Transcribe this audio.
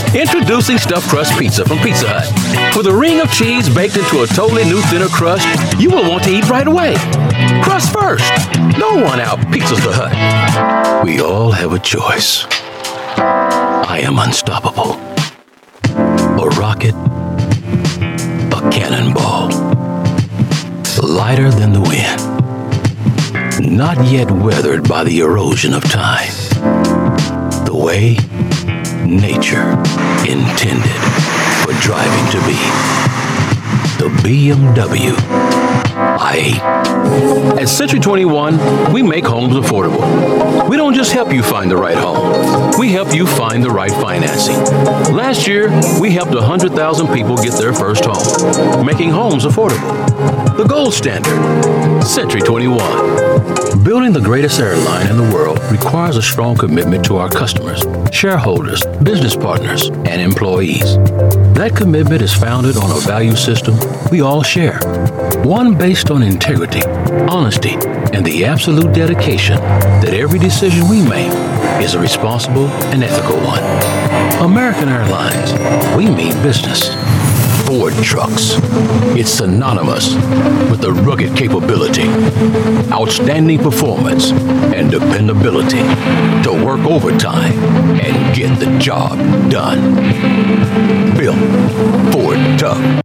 Introducing Stuffed Crust Pizza from Pizza Hut. With a ring of cheese baked into a totally new thinner crust, you will want to eat right away. Crust first. No one out-pizzas the Hut. We all have a choice. I am unstoppable. A rocket, a cannonball. Lighter than the wind. Not yet weathered by the erosion of time. The way nature intended for driving to be. The BMW i8. At Century 21, we make homes affordable. We don't just help you find the right home. We help you find the right financing. Last year, we helped 100,000 people get their first home, making homes affordable. The gold standard, Century 21. Building the greatest airline in the world requires a strong commitment to our customers, shareholders, business partners, and employees. That commitment is founded on a value system we all share. One based on integrity, honesty, and the absolute dedication that every decision we make is a responsible and ethical one. American Airlines, we mean business. Ford Trucks. It's synonymous with the rugged capability, outstanding performance, and dependability to work overtime and get the job done. Built Ford Tough.